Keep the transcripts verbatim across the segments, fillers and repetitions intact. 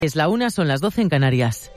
Es la una, son las doce en Canarias.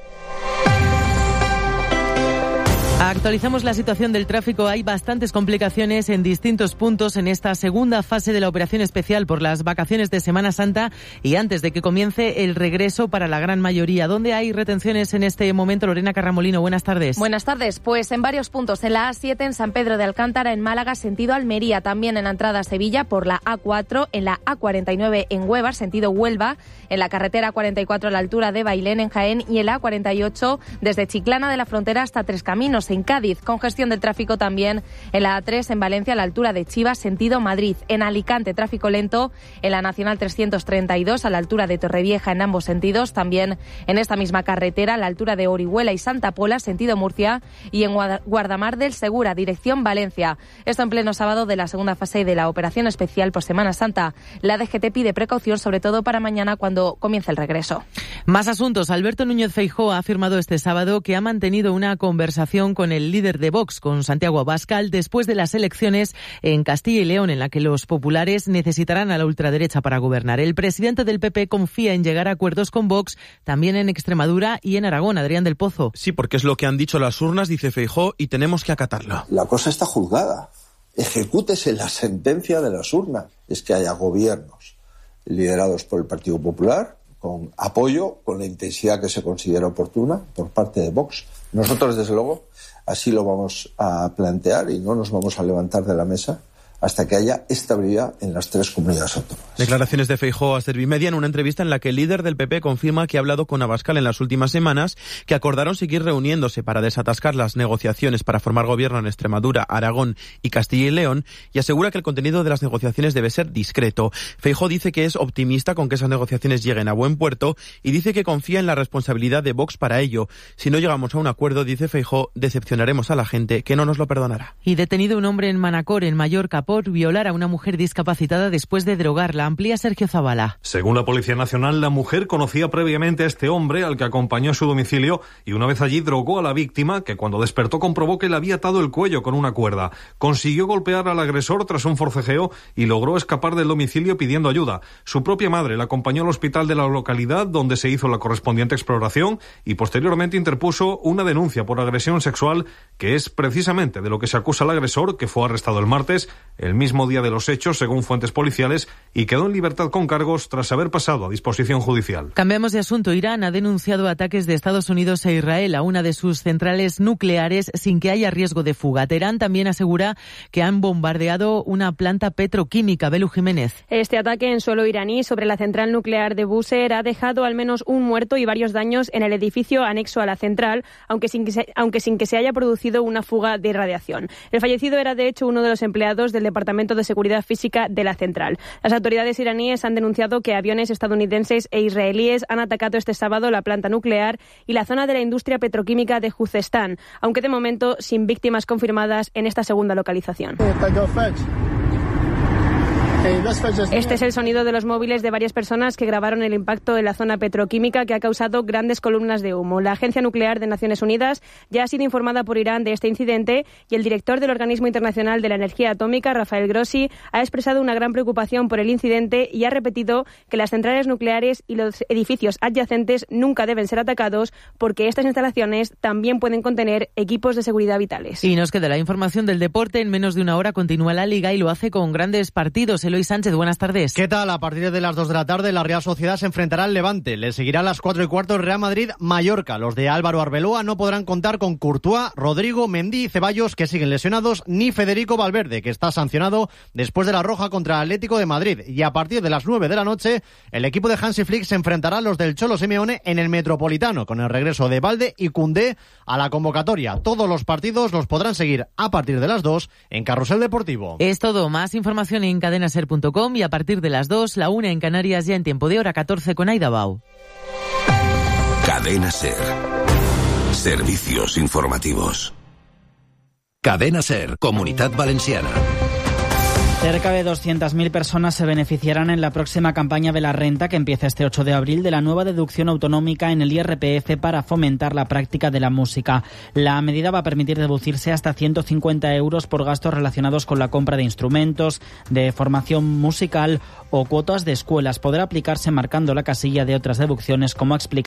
Actualizamos la situación del tráfico. Hay bastantes complicaciones en distintos puntos en esta segunda fase de la operación especial por las vacaciones de Semana Santa y antes de que comience el regreso para la gran mayoría. ¿Dónde hay retenciones en este momento? Lorena Carramolino, buenas tardes. Buenas tardes. Pues en varios puntos. En la A siete, en San Pedro de Alcántara, en Málaga, sentido Almería. También en la entrada a Sevilla por la A cuatro. En la A cuarenta y nueve en Huelva, sentido Huelva. En la carretera cuarenta y cuatro a la altura de Bailén, en Jaén. Y en la A cuarenta y ocho desde Chiclana de la Frontera hasta Tres Caminos, en Cádiz. Congestión del tráfico también en la A tres en Valencia a la altura de Chivas, sentido Madrid. En Alicante, tráfico lento en la Nacional trescientos treinta y dos a la altura de Torrevieja en ambos sentidos. También en esta misma carretera a la altura de Orihuela y Santa Pola, sentido Murcia. Y en Guardamar del Segura, dirección Valencia. Esto en pleno sábado de la segunda fase de la operación especial por Semana Santa. La D G T pide precaución, sobre todo para mañana cuando comience el regreso. Más asuntos. Alberto Núñez Feijóo ha afirmado este sábado que ha mantenido una conversación con el líder de Vox, con Santiago Abascal, después de las elecciones en Castilla y León, en la que los populares necesitarán a la ultraderecha para gobernar. El presidente del P P confía en llegar a acuerdos con Vox, también en Extremadura y en Aragón. Adrián del Pozo. Sí, porque es lo que han dicho las urnas, dice Feijóo, y tenemos que acatarlo. La cosa está juzgada. Ejecútese la sentencia de las urnas. Es que haya gobiernos liderados por el Partido Popular, con apoyo, con la intensidad que se considera oportuna por parte de Vox. Nosotros, desde luego, así lo vamos a plantear y no nos vamos a levantar de la mesa hasta que haya estabilidad en las tres comunidades autónomas. Declaraciones de Feijóo a Servimedia en una entrevista en la que el líder del P P confirma que ha hablado con Abascal en las últimas semanas, que acordaron seguir reuniéndose para desatascar las negociaciones para formar gobierno en Extremadura, Aragón y Castilla y León, y asegura que el contenido de las negociaciones debe ser discreto. Feijóo dice que es optimista con que esas negociaciones lleguen a buen puerto y dice que confía en la responsabilidad de Vox para ello. Si no llegamos a un acuerdo, dice Feijóo, decepcionaremos a la gente, que no nos lo perdonará. Y detenido un hombre en Manacor, en Mallorca, por violar a una mujer discapacitada después de drogarla. Amplía Sergio Zavala. Según la Policía Nacional, la mujer conocía previamente a este hombre al que acompañó a su domicilio y una vez allí drogó a la víctima, que cuando despertó comprobó que le había atado el cuello con una cuerda. Consiguió golpear al agresor tras un forcejeo y logró escapar del domicilio pidiendo ayuda. Su propia madre la acompañó al hospital de la localidad, donde se hizo la correspondiente exploración y posteriormente interpuso una denuncia por agresión sexual, que es precisamente de lo que se acusa al agresor, que fue arrestado el martes, el mismo día de los hechos, según fuentes policiales, y quedó en libertad con cargos tras haber pasado a disposición judicial. Cambiamos de asunto. Irán ha denunciado ataques de Estados Unidos e Israel a una de sus centrales nucleares sin que haya riesgo de fuga. Teherán también asegura que han bombardeado una planta petroquímica. Belu Jiménez. Este ataque en suelo iraní sobre la central nuclear de Bushehr ha dejado al menos un muerto y varios daños en el edificio anexo a la central, aunque sin que se, aunque sin que se haya producido una fuga de radiación. El fallecido era de hecho uno de los empleados del Departamento de Seguridad Física de la central. Las autoridades iraníes han denunciado que aviones estadounidenses e israelíes han atacado este sábado la planta nuclear y la zona de la industria petroquímica de Juzestán, aunque de momento sin víctimas confirmadas en esta segunda localización. Este es el sonido de los móviles de varias personas que grabaron el impacto en la zona petroquímica, que ha causado grandes columnas de humo. La Agencia Nuclear de Naciones Unidas ya ha sido informada por Irán de este incidente y el director del Organismo Internacional de la Energía Atómica, Rafael Grossi, ha expresado una gran preocupación por el incidente y ha repetido que las centrales nucleares y los edificios adyacentes nunca deben ser atacados porque estas instalaciones también pueden contener equipos de seguridad vitales. Y nos queda la información del deporte. En menos de una hora continúa la Liga y lo hace con grandes partidos. El Eloy Sánchez, buenas tardes. ¿Qué tal? A partir de las dos de la tarde, la Real Sociedad se enfrentará al Levante. Le seguirá a las cuatro y cuarto el Real Madrid-Mallorca. Los de Álvaro Arbeloa no podrán contar con Courtois, Rodrigo, Mendy y Ceballos, que siguen lesionados, ni Federico Valverde, que está sancionado después de la roja contra el Atlético de Madrid. Y a partir de las nueve de la noche, el equipo de Hansi Flick se enfrentará a los del Cholo Simeone en el Metropolitano, con el regreso de Balde y Koundé a la convocatoria. Todos los partidos los podrán seguir a partir de las dos en Carrusel Deportivo. Es todo. Más información en cadena ser punto com y a partir de las dos, la una en Canarias, ya en tiempo de hora catorce con Aida Bau. Cadena Ser. Servicios informativos. Cadena Ser, Comunitat Valenciana. Cerca de doscientas mil personas se beneficiarán en la próxima campaña de la renta, que empieza este ocho de abril, de la nueva deducción autonómica en el I R P F para fomentar la práctica de la música. La medida va a permitir deducirse hasta ciento cincuenta euros por gastos relacionados con la compra de instrumentos, de formación musical o cuotas de escuelas. Podrá aplicarse marcando la casilla de otras deducciones, como ha explicado